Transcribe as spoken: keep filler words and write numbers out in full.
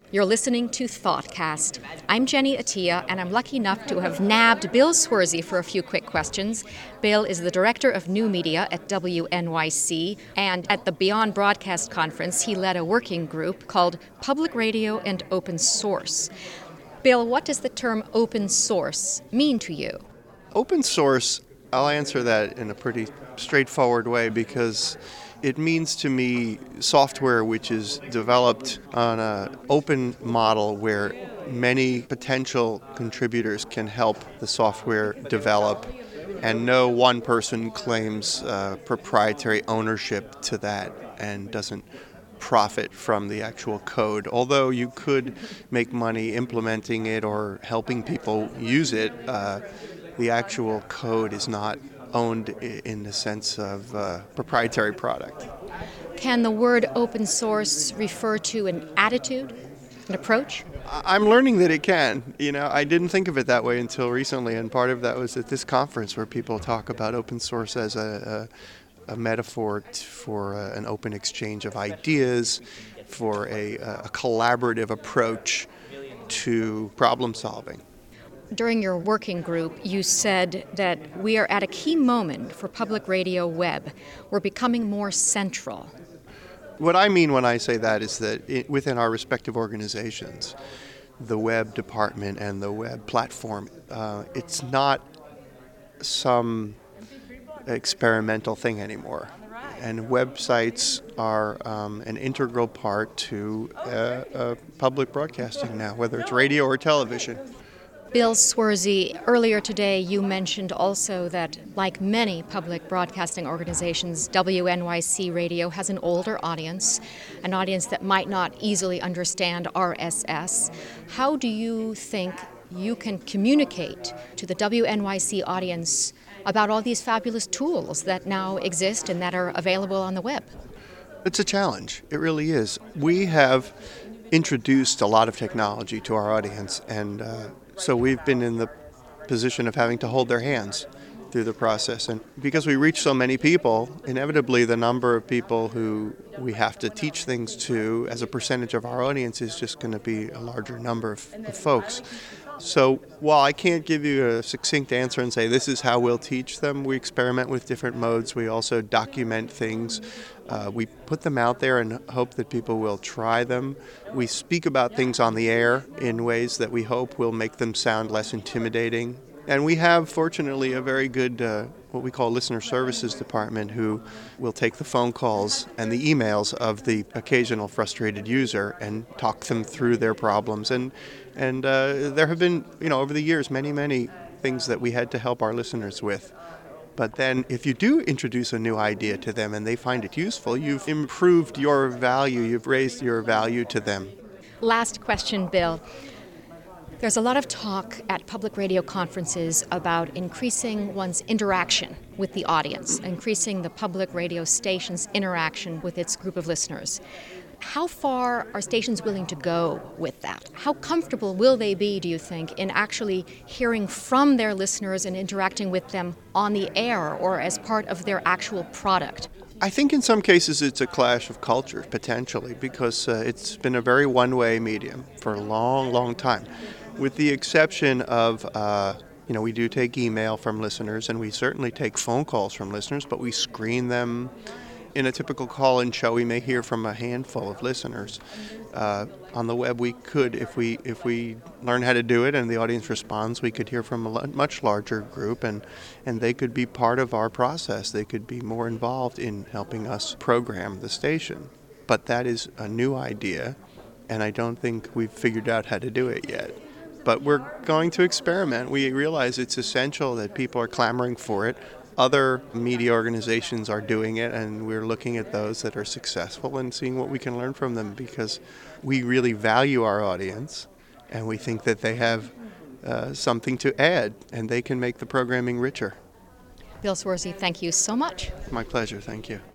You're listening to ThoughtCast. I'm Jenny Attia, and I'm lucky enough to have nabbed Bill Swersey for a few quick questions. Bill is the Director of New Media at W N Y C, and at the Beyond Broadcast Conference, he led a working group called Public Radio and Open Source. Bill, what does the term open source mean to you? Open source, I'll answer that in a pretty straightforward way because it means to me software which is developed on an open model where many potential contributors can help the software develop, and no one person claims uh, proprietary ownership to that and doesn't profit from the actual code. Although you could make money implementing it or helping people use it, uh, the actual code is not owned in the sense of uh, proprietary product. Can the word open source refer to an attitude, an approach? I'm learning that it can. You know, I didn't think of it that way until recently, and part of that was at this conference where people talk about open source as a, a, a metaphor t- for uh, an open exchange of ideas, for a, a collaborative approach to problem solving. During your working group, you said that we are at a key moment for public radio web. We're becoming more central. What I mean when I say that is that it, within our respective organizations, the web department and the web platform, uh, it's not some experimental thing anymore. And websites are um, an integral part to uh, uh, public broadcasting now, whether it's radio or television. Bill Swersey, earlier today you mentioned also that, like many public broadcasting organizations, W N Y C Radio has an older audience, an audience that might not easily understand R S S. How do you think you can communicate to the W N Y C audience about all these fabulous tools that now exist and that are available on the web? It's a challenge. It really is. We have introduced a lot of technology to our audience, and uh, so we've been in the position of having to hold their hands through the process. And because we reach so many people, inevitably the number of people who we have to teach things to as a percentage of our audience is just going to be a larger number of, of folks. So while I can't give you a succinct answer and say this is how we'll teach them, we experiment with different modes. We also document things. Uh, we put them out there and hope that people will try them. We speak about things on the air in ways that we hope will make them sound less intimidating. And we have, fortunately, a very good, uh, what we call listener services department, who will take the phone calls and the emails of the occasional frustrated user and talk them through their problems. And and uh, there have been, you know, over the years, many, many things that we had to help our listeners with. But then if you do introduce a new idea to them and they find it useful, you've improved your value, you've raised your value to them. Last question, Bill. There's a lot of talk at public radio conferences about increasing one's interaction with the audience, increasing the public radio station's interaction with its group of listeners. How far are stations willing to go with that? How comfortable will they be, do you think, in actually hearing from their listeners and interacting with them on the air or as part of their actual product? I think in some cases it's a clash of cultures, potentially, because uh, it's been a very one-way medium for a long, long time. With the exception of, uh, you know, we do take email from listeners and we certainly take phone calls from listeners, but we screen them. In a typical call-in show, we may hear from a handful of listeners. Uh, on the web, we could, if we if we learn how to do it and the audience responds, we could hear from a lo- much larger group, and, and they could be part of our process. They could be more involved in helping us program the station. But that is a new idea, and I don't think we've figured out how to do it yet. But we're going to experiment. We realize it's essential that people are clamoring for it. Other media organizations are doing it, and we're looking at those that are successful and seeing what we can learn from them, because we really value our audience and we think that they have uh, something to add and they can make the programming richer. Bill Swersey, thank you so much. My pleasure. Thank you.